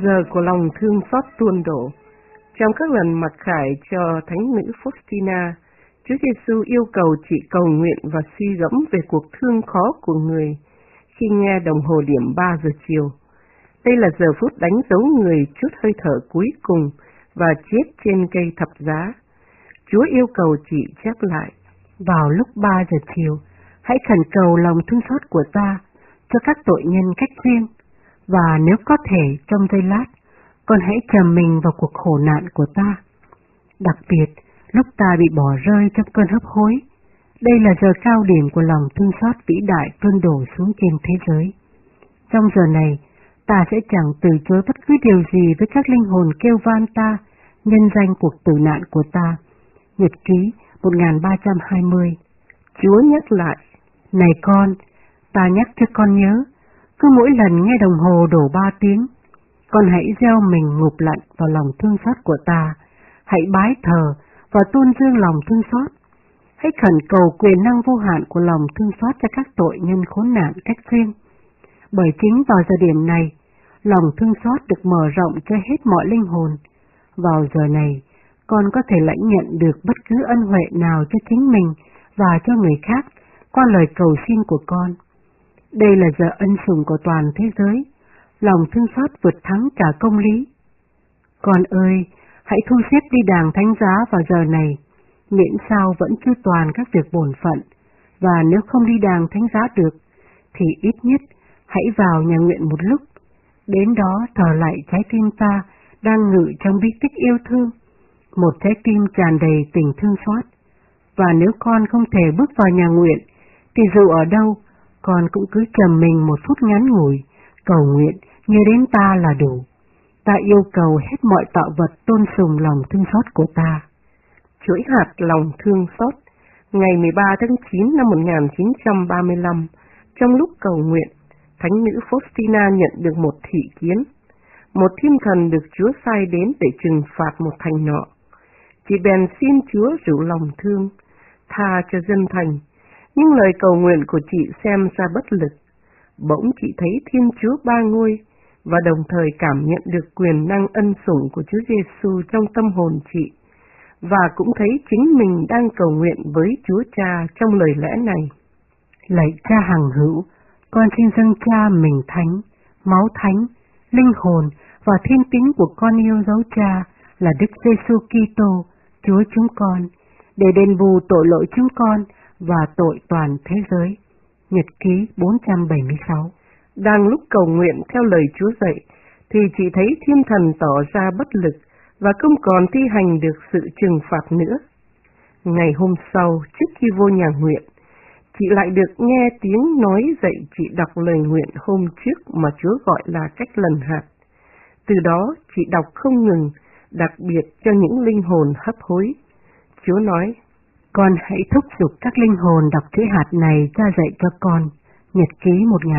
Giờ của lòng thương xót tuôn đổ. Trong các lần mặc khải cho thánh nữ Faustina, Chúa Giêsu yêu cầu chị cầu nguyện và suy gẫm về cuộc thương khó của người khi nghe đồng hồ điểm 3 giờ chiều. Đây là giờ phút đánh dấu người chút hơi thở cuối cùng và chết trên cây thập giá. Chúa yêu cầu chị chép lại: vào lúc 3 giờ chiều, hãy khẩn cầu lòng thương xót của ta cho các tội nhân cách riêng, và nếu có thể trong giây lát, con hãy trầm mình vào cuộc khổ nạn của ta. Đặc biệt, lúc ta bị bỏ rơi trong cơn hấp hối, đây là giờ cao điểm của lòng thương xót vĩ đại tuôn đổ xuống trên thế giới. Trong giờ này, ta sẽ chẳng từ chối bất cứ điều gì với các linh hồn kêu van ta, nhân danh cuộc tử nạn của ta. Nhật ký 1320. Chúa nhắc lại: này con, ta nhắc cho con nhớ, cứ mỗi lần nghe đồng hồ đổ 3 tiếng, con hãy gieo mình ngụp lặn vào lòng thương xót của ta, hãy bái thờ và tôn dương lòng thương xót. Hãy khẩn cầu quyền năng vô hạn của lòng thương xót cho các tội nhân khốn nạn cách riêng. Bởi chính vào giờ điểm này, lòng thương xót được mở rộng cho hết mọi linh hồn. Vào giờ này, con có thể lãnh nhận được bất cứ ân huệ nào cho chính mình và cho người khác qua lời cầu xin của con. Đây là giờ ân sủng của toàn thế giới, lòng thương xót vượt thắng cả công lý. Con ơi, hãy thu xếp đi đàng thánh giá vào giờ này, miễn sao vẫn chưa toàn các việc bổn phận, và nếu không đi đàng thánh giá được, thì ít nhất hãy vào nhà nguyện một lúc, đến đó thờ lại trái tim ta đang ngự trong bí tích yêu thương, một trái tim tràn đầy tình thương xót. Và nếu con không thể bước vào nhà nguyện, thì dù ở đâu, con cũng cứ trầm mình một phút ngắn ngủi, cầu nguyện nhớ đến ta là đủ. Ta yêu cầu hết mọi tạo vật tôn sùng lòng thương xót của ta. Chuỗi hạt lòng thương xót. Ngày 13 tháng 9 năm 1935, trong lúc cầu nguyện, thánh nữ Faustina nhận được một thị kiến. Một thiên thần được Chúa sai đến để trừng phạt một thành nọ. Chị bèn xin Chúa rủ lòng thương, tha cho dân thành, nhưng lời cầu nguyện của chị xem ra bất lực. Bỗng chị thấy Thiên Chúa Ba Ngôi và đồng thời cảm nhận được quyền năng ân sủng của Chúa Giêsu trong tâm hồn chị, và cũng thấy chính mình đang cầu nguyện với Chúa Cha trong lời lẽ này: lạy Cha hằng hữu, con xin dâng Cha mình thánh, máu thánh, linh hồn và thiên tính của con yêu dấu Cha là Đức Giêsu Kitô, Chúa chúng con, để đền bù tội lỗi chúng con và tội toàn thế giới. Nhật ký 476. Đang lúc cầu nguyện theo lời Chúa dạy, thì chị thấy thiên thần tỏ ra bất lực và không còn thi hành được sự trừng phạt nữa. Ngày hôm sau, trước khi vô nhà nguyện, chị lại được nghe tiếng nói dạy chị đọc lời nguyện hôm trước mà Chúa gọi là cách lần hạt. Từ đó, chị đọc không ngừng, đặc biệt cho những linh hồn hấp hối. Chúa nói: con hãy thúc giục các linh hồn đọc chữ hạt này Cha dạy cho con. Nhật ký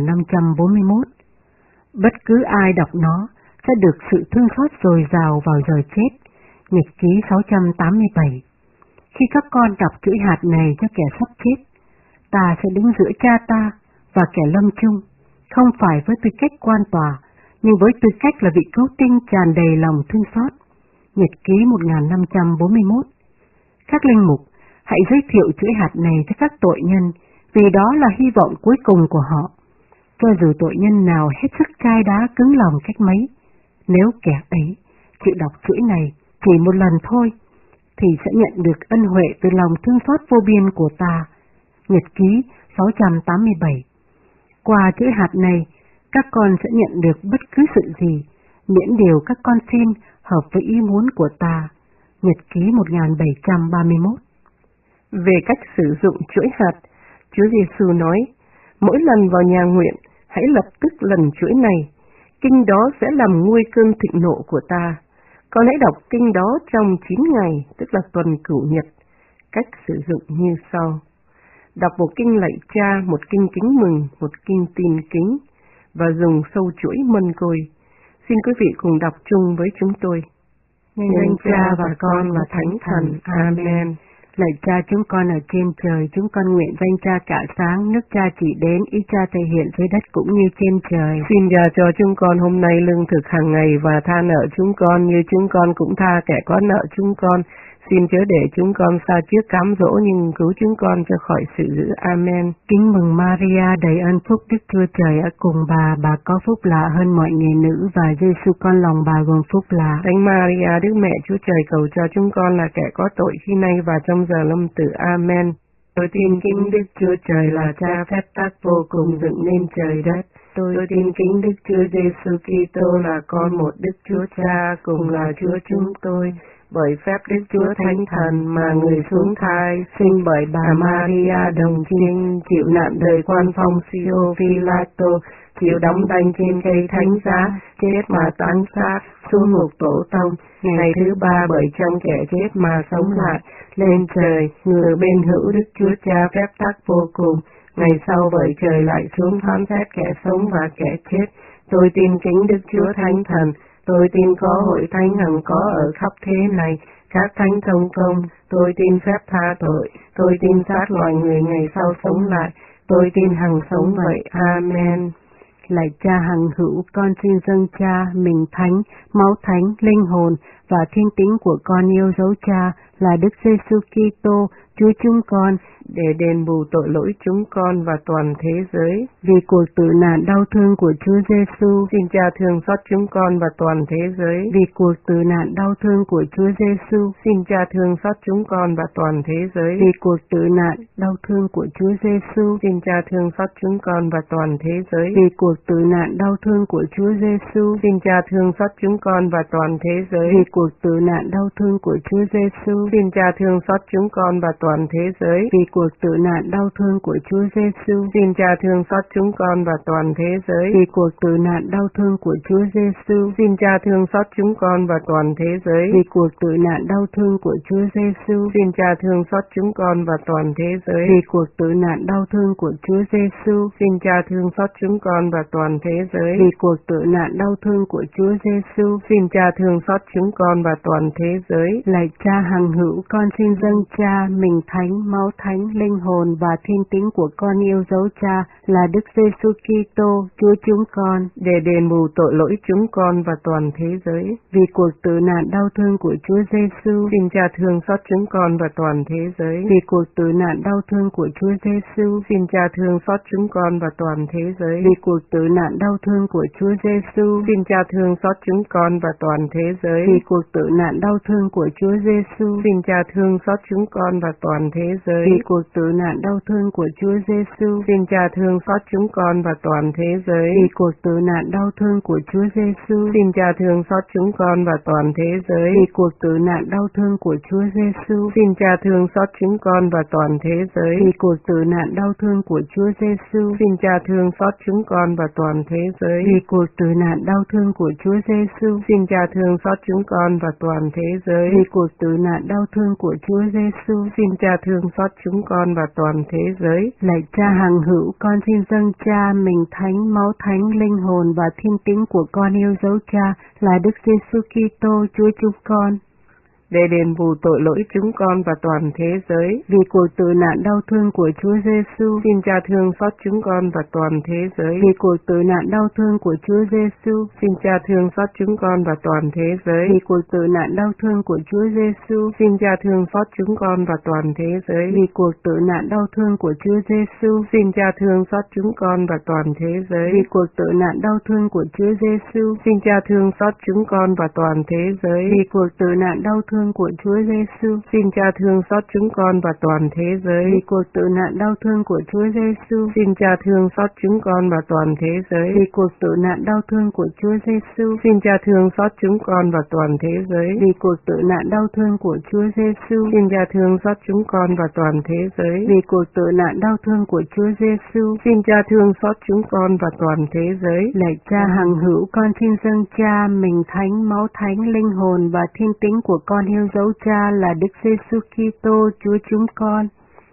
1541. Bất cứ ai đọc nó sẽ được sự thương xót dồi dào vào giờ chết. Nhật ký 687. Khi các con đọc chữ hạt này cho kẻ sắp chết, ta sẽ đứng giữa Cha ta và kẻ lâm chung, không phải với tư cách quan tòa, nhưng với tư cách là vị cứu tinh tràn đầy lòng thương xót. Nhật ký 1541. Các linh mục hãy giới thiệu chữ hạt này cho các tội nhân, vì đó là hy vọng cuối cùng của họ. Cho dù tội nhân nào hết sức chai đá cứng lòng cách mấy, nếu kẻ ấy chịu đọc chữ này chỉ một lần thôi, thì sẽ nhận được ân huệ từ lòng thương xót vô biên của ta. Nhật ký 687. Qua chữ hạt này, các con sẽ nhận được bất cứ sự gì, miễn điều các con xin hợp với ý muốn của ta. Nhật ký 1731. Về cách sử dụng chuỗi hạt, Chúa Giêsu nói: mỗi lần vào nhà nguyện, hãy lập tức lần chuỗi này, kinh đó sẽ làm nguôi cơn thịnh nộ của ta. Con hãy đọc kinh đó trong 9 ngày, tức là tuần Cửu Nhật. Cách sử dụng như sau: đọc một kinh lạy Cha, một kinh kính mừng, một kinh tin kính, và dùng sâu chuỗi mân côi. Xin quý vị cùng đọc chung với chúng tôi. Nhân danh Cha và Con và Thánh Thần. Amen. Lạy Cha chúng con ở trên trời, chúng con nguyện danh Cha cả sáng, nước Cha chỉ đến, ý Cha thể hiện dưới đất cũng như trên trời. Xin Cha cho chúng con hôm nay lương thực hàng ngày và tha nợ chúng con như chúng con cũng tha kẻ có nợ chúng con. Xin chớ để chúng con sa trước cám dỗ nhưng cứu chúng con cho khỏi sự dữ. Amen. Kính mừng Maria đầy ơn phúc, Đức Chúa Trời ở cùng bà có phúc lạ hơn mọi người nữ và Giêsu con lòng bà gồm phúc lạ. Thánh Maria Đức Mẹ Chúa Trời cầu cho chúng con là kẻ có tội khi nay và trong giờ lâm tử. Amen. Tôi tin kính Đức Chúa Trời là Cha phép tắc vô cùng dựng nên trời đất. Tôi tin kính Đức Chúa Giêsu Kitô là con một Đức Chúa Cha cùng là Chúa chúng tôi. Bởi phép Đức Chúa Thánh Thần mà người xuống thai, sinh bởi bà Maria đồng trinh, chịu nạn đời quan phong Pio Pilato, chịu đóng đanh trên cây thánh giá, chết mà táng xác, xuống ngục tổ tông, ngày thứ ba bởi trong kẻ chết mà sống lại, lên trời, ngự bên hữu Đức Chúa Cha phép tắc vô cùng, ngày sau bởi trời lại xuống phán xét kẻ sống và kẻ chết. Tôi tin kính Đức Chúa Thánh Thần. Tôi tin có hội thánh hằng có ở khắp thế này, các thánh công công. Tôi tin phép tha tội. Tôi tin xác loài người ngày sau sống lại. Tôi tin hằng sống vậy. Amen. Lạy Cha hằng hữu, con xin dâng Cha, mình thánh, máu thánh, linh hồn và thiên tính của con yêu dấu Cha là Đức Giêsu Kitô, Chúa chúng con, để đền bù tội lỗi chúng con và toàn thế giới. Vì cuộc tử nạn đau thương của Chúa Giêsu, xin Cha thương xót chúng con và toàn thế giới. Vì cuộc tử nạn đau thương của Chúa Giêsu, xin Cha thương xót chúng con và toàn thế giới. Vì cuộc tử nạn đau thương của Chúa Giêsu, xin Cha thương xót chúng con và toàn thế giới. Vì cuộc tử nạn đau thương của Chúa Giêsu, xin Cha thương xót chúng con và toàn thế giới. Vì cuộc tử nạn đau thương của Chúa Giêsu, xin Cha thương xót chúng con và toàn thế giới. Vì cuộc tử nạn đau thương của Chúa Giêsu, xin Cha thương xót chúng con và toàn thế giới. Vì cuộc tử nạn đau thương của Chúa Giêsu, xin Cha thương xót chúng con và toàn thế giới. Vì cuộc tử nạn đau thương của Chúa Giêsu, xin Cha thương xót chúng con và toàn thế giới. Vì cuộc tử nạn đau thương của Chúa Giêsu, xin Cha thương xót chúng con và toàn thế giới. Vì cuộc tử nạn đau thương của Chúa Giêsu, xin Cha thương xót chúng con và toàn thế giới. Lạy Cha hằng hữu, con xin dâng Cha, mình thánh, máu thánh, linh hồn và thiên tính của con yêu dấu Cha là Đức Giêsu Kitô, Chúa chúng con, để đền bù tội lỗi chúng con và toàn thế giới. Vì cuộc tử nạn đau thương của Chúa Giêsu, xin Cha thương xót chúng con và toàn thế giới. Vì cuộc tử nạn đau thương của Chúa Giêsu, xin Cha thương xót chúng con và toàn thế giới. Vì cuộc tử nạn đau thương của Chúa Giêsu, xin Cha thương xót chúng con và toàn thế giới. Vì cuộc tử nạn đau thương của Chúa Giêsu, xin Cha thương xót chúng con và toàn thế giới. Vì cuộc tử nạn đau thương của Chúa Giêsu, xin Cha thương xót chúng con và toàn thế giới. Vì cuộc tử nạn đau thương của Chúa Giêsu, xin Cha thương xót chúng con và toàn thế giới. Vì cuộc tử nạn đau thương của Chúa Giêsu, xin Cha thương xót chúng con và toàn thế giới. Vì cuộc tử nạn đau thương của Chúa Giêsu, xin Cha thương xót chúng con và toàn thế giới. Vì cuộc tử nạn đau thương của Chúa Giêsu, xin Cha thương xót chúng con và toàn thế giới. Vì cuộc tử nạn đau thương của Chúa Giêsu, xin Cha thương xót chúng con và toàn thế giới. Lạy Cha hằng hữu, con xin dâng Cha, mình thánh, máu thánh, linh hồn và thiên tính của con yêu dấu Cha là Đức Giêsu Kitô, Chúa chúng con, để đền bù tội lỗi chúng con và toàn thế giới. Vì cuộc tử nạn đau thương của Chúa Giêsu, xin Cha thương xót chúng con và toàn thế giới. Vì cuộc tử nạn đau thương của Chúa Giêsu, xin Cha thương xót chúng con và toàn thế giới. Vì cuộc tử nạn đau thương của Chúa Giêsu, xin Cha thương xót chúng con và toàn thế giới. Vì cuộc tử nạn đau thương của Chúa Giêsu, xin Cha thương xót chúng con và toàn thế giới. Vì cuộc tử nạn đau thương của Chúa Giêsu, xin Cha thương xót chúng con và toàn thế giới. Vì cuộc tử nạn đau thương của Chúa Giêsu, xin Cha thương xót chúng con và toàn thế giới. Vì cuộc tử nạn đau thương của Chúa Giêsu, xin Cha thương xót chúng con và toàn thế giới. Vì cuộc tử nạn đau thương của Chúa Giêsu, xin Cha thương xót chúng con và toàn thế giới. Vì cuộc tử nạn đau thương của Chúa Giêsu, xin Cha thương xót chúng con và toàn thế giới. Vì cuộc tử nạn đau thương của Chúa Giêsu, xin Cha thương xót chúng con và toàn thế giới. Lạy Cha hằng hữu, con xin dâng Cha, mình thánh, máu thánh, linh hồn và thiên tính của con yêu dấu Cha là Đức Giêsu Kitô, Chúa chúng con,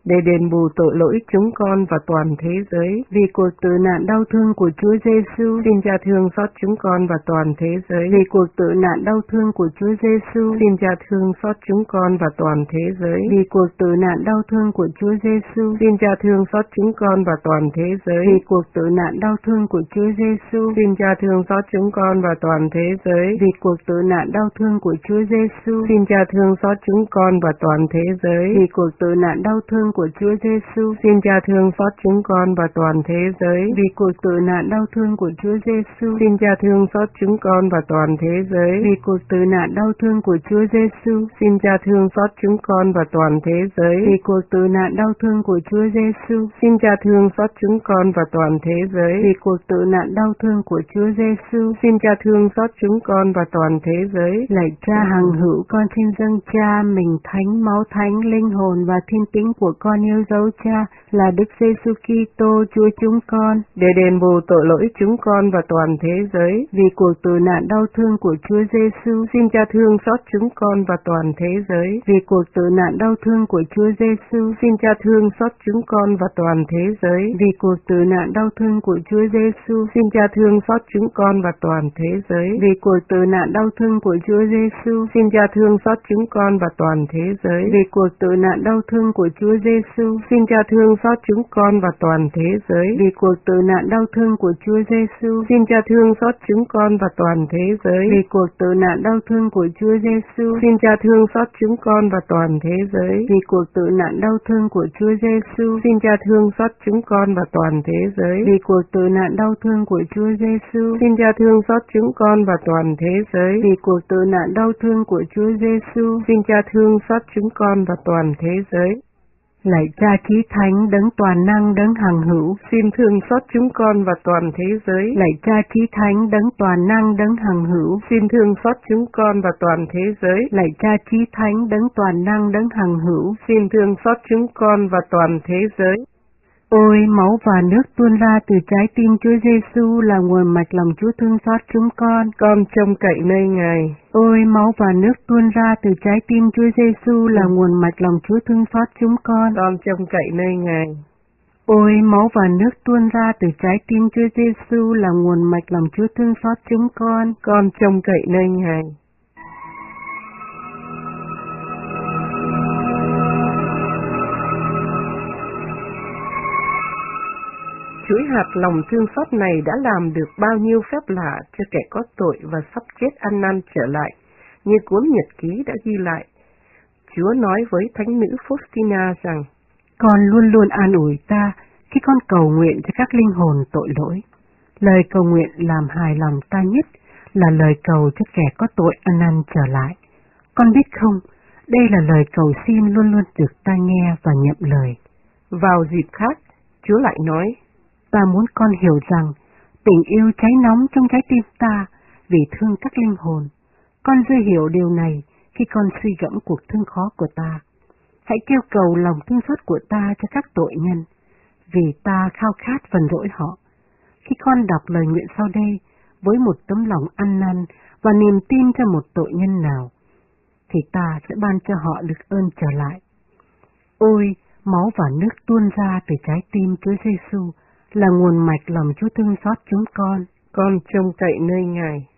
để đền bù tội lỗi chúng con và toàn thế giới. Vì cuộc tử nạn đau thương của Chúa Giêsu, xin Cha thương xót chúng con và toàn thế giới. vì cuộc tử nạn đau thương của Chúa Giêsu, xin Cha thương xót chúng con và toàn thế giới. vì cuộc tử nạn đau thương của Chúa Giêsu, xin Cha thương xót chúng con và toàn thế giới. vì cuộc tử nạn đau thương của Chúa Giêsu, xin Cha thương xót chúng con và toàn thế giới. vì cuộc tử nạn đau thương của Chúa Giêsu, xin Cha thương xót chúng con và toàn thế giới. vì cuộc tử nạn đau thương của Chúa Giêsu, xin Cha thương xót chúng con và toàn thế giới. vì cuộc tử nạn đau thương của Chúa Giêsu, xin Cha thương xót chúng con và toàn thế giới. vì cuộc tử nạn đau thương của Chúa Giêsu, xin Cha thương xót chúng con và toàn thế giới. vì cuộc tử nạn đau thương của Chúa Giêsu, xin Cha thương xót chúng con và toàn thế giới. vì cuộc tử nạn đau thương của Chúa Giêsu, xin Cha thương xót chúng con và toàn thế giới. lạy Cha hằng hữu, con xin dâng Cha mình thánh, máu thánh, linh hồn và thiên tính của con yêu dấu Cha là Đức Giêsu Kitô Chúa chúng con, để đền bù tội lỗi chúng con và toàn thế giới. vì cuộc tử nạn đau thương của Chúa Giêsu, xin Cha thương xót chúng con và toàn thế giới. vì cuộc tử nạn đau thương của Chúa Giêsu, xin Cha thương xót chúng con và toàn thế giới. vì cuộc tử nạn đau thương của Chúa Giêsu, xin Cha thương xót chúng con và toàn thế giới. vì cuộc tử nạn đau thương của Chúa Giêsu, xin Cha thương xót chúng con và toàn thế giới. vì cuộc tử nạn đau thương của Chúa Giêsu, xin Cha thương xót chúng con và toàn thế giới. vì cuộc tử nạn đau thương của Chúa Giêsu, xin Cha thương xót chúng con và toàn thế giới. vì cuộc tử nạn đau thương của Chúa Giêsu, xin Cha thương xót chúng con và toàn thế giới. vì cuộc tử nạn đau thương của Chúa Giêsu, xin Cha thương xót chúng con và toàn thế giới. vì cuộc tử nạn đau thương của Chúa Giêsu, xin Cha thương xót chúng con và toàn thế giới. vì cuộc tử nạn đau thương của Chúa Giêsu, xin Cha thương xót chúng con và toàn thế giới. lạy Cha chí thánh, đấng toàn năng, đấng hằng hữu, xin thương xót chúng con và toàn thế giới. lạy Cha chí thánh, đấng toàn năng, đấng hằng hữu, xin thương xót chúng con và toàn thế giới. lạy Cha chí thánh, đấng toàn năng, đấng hằng hữu, xin thương xót chúng con và toàn thế giới. Ôi, máu và nước tuôn ra từ trái tim Chúa Giêsu là nguồn mạch lòng Chúa thương xót chúng con. Con trông cậy nơi Ngài. Ôi, máu và nước tuôn ra từ trái tim Chúa Giêsu là nguồn mạch lòng Chúa thương xót chúng con. Con trông cậy nơi Ngài. Ôi, máu và nước tuôn ra từ trái tim Chúa Giêsu là nguồn mạch lòng Chúa thương xót chúng con. Con trông cậy nơi Ngài. Chuỗi hạt lòng thương xót này đã làm được bao nhiêu phép lạ cho kẻ có tội và sắp chết ăn năn trở lại, như cuốn nhật ký đã ghi lại. Chúa nói với thánh nữ Faustina rằng, con luôn luôn an ủi ta khi con cầu nguyện cho các linh hồn tội lỗi. Lời cầu nguyện làm hài lòng ta nhất là lời cầu cho kẻ có tội ăn năn trở lại. Con biết không, đây là lời cầu xin luôn luôn được ta nghe và nhậm lời. Vào dịp khác, Chúa lại nói, ta muốn con hiểu rằng tình yêu cháy nóng trong trái tim ta vì thương các linh hồn. Con dư hiểu điều này khi con suy gẫm cuộc thương khó của ta. Hãy kêu cầu lòng thương xót của ta cho các tội nhân, vì ta khao khát phần lỗi họ. Khi con đọc lời nguyện sau đây với một tấm lòng ăn năn và niềm tin cho một tội nhân nào, thì ta sẽ ban cho họ được ơn trở lại. Ôi, máu và nước tuôn ra từ trái tim Chúa Giêsu là nguồn mạch lòng Chúa thương xót chúng con. Con trông cậy nơi Ngài.